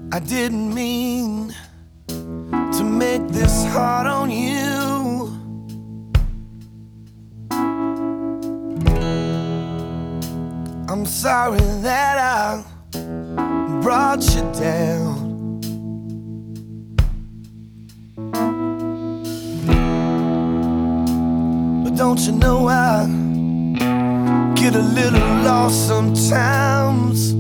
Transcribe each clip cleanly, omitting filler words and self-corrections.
I didn't mean to make this hard on you. I'm sorry that I brought you down. But don't you know I get a little lost sometimes.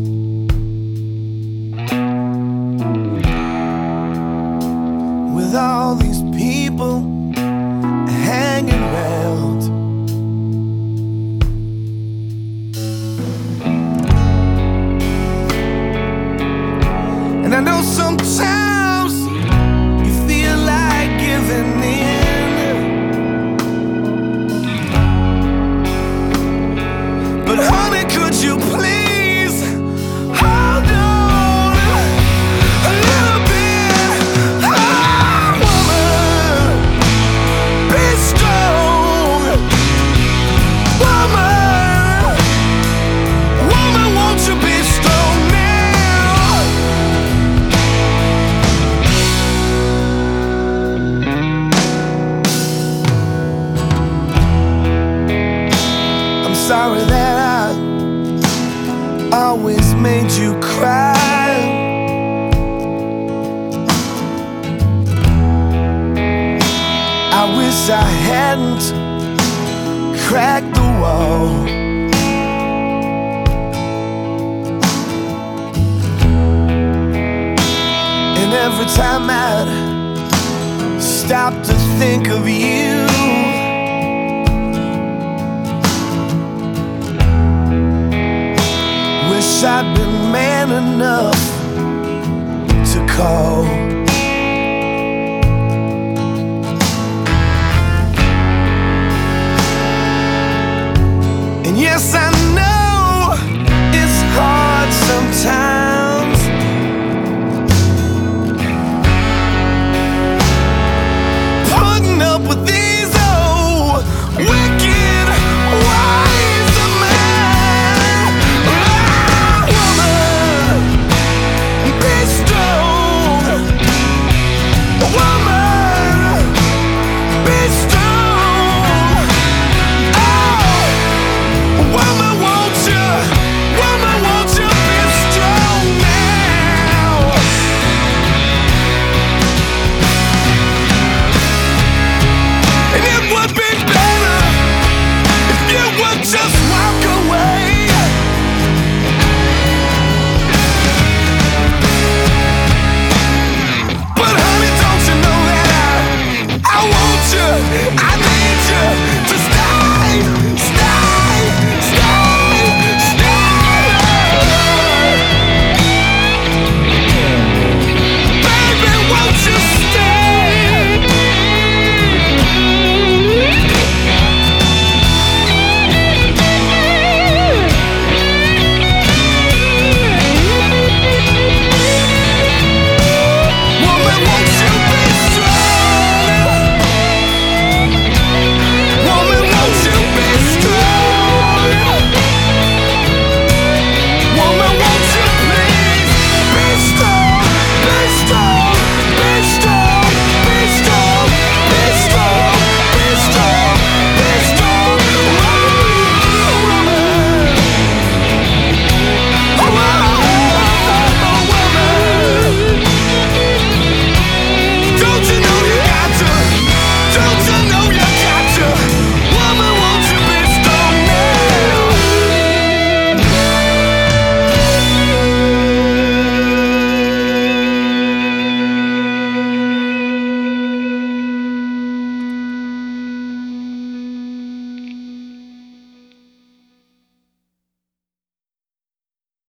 With all these people hanging around. And I know sometimes you feel like giving in, but honey, could you please hold on a little bit? Oh, woman, be strong. Woman, won't you be strong now? I'm sorry that I always made you cry. I wish I hadn't cracked the wall. And every time I'd stop to think of you, wish I'd been man enough to call.